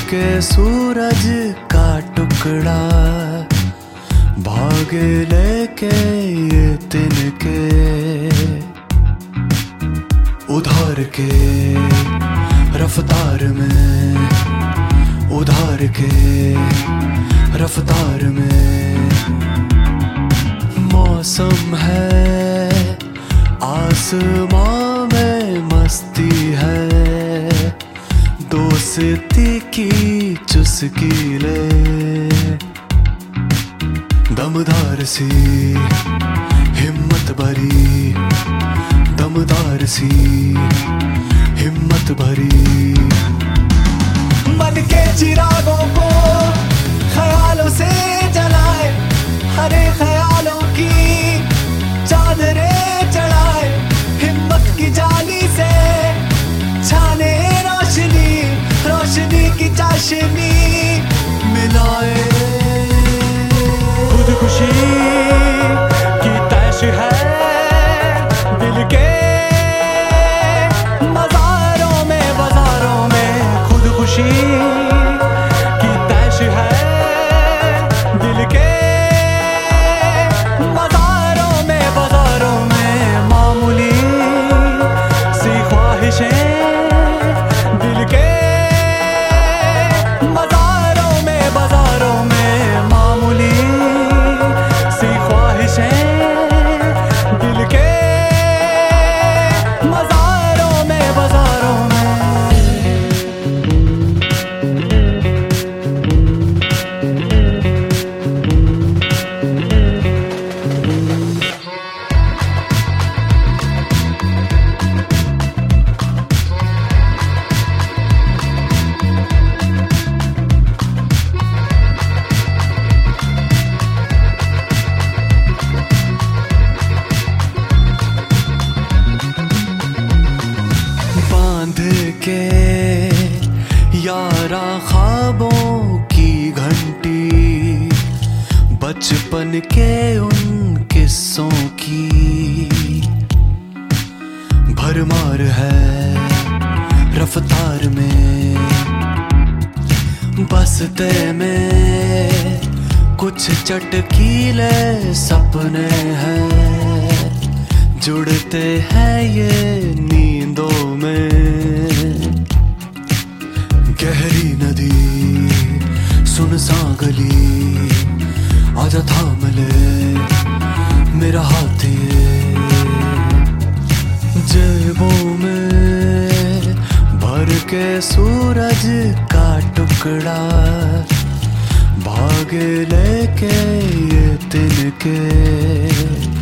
के सूरज का टुकड़ा भागे लेके ये तिनके उधार के रफ्तार में, उधार के रफ्तार में। मौसम है आसमां में मस्ती है, दोस्ती की चुस्की ले। दमदार सी हिम्मत भरी, दमदार सी हिम्मत भरी। मन के चिरागों को ख्यालों से जलाए, हरे ख्यालों की चादरें चढ़ाए। हिम्मत की जाली से छाने रोशनी, रोशनी की चाशनी मिलाए। खुदकुशी की तैश है दिल के मज़ारों में, बाजारों में। खुदकुशी की तैश है दिल के मज़ारों में, बाजारों में। मामूली सी ख्वाहिशें दिल के मज़ारों में, बाजारों में। मामूली सी ख्वाहिशें दिल के मज़ारों में, बाजारों में। के यारा ख्वाबों की घंटी, बचपन के उन किस्सों की भरमार है रफ्तार में। बसते में कुछ चटकीले सपने हैं, जुड़ते हैं ये नींदों में। गहरी नदी सुनसान गली, आजा थाम ले मेरा हाथ ये। जेबों में भर के सूरज का टुकड़ा भागे लेके ये तिनके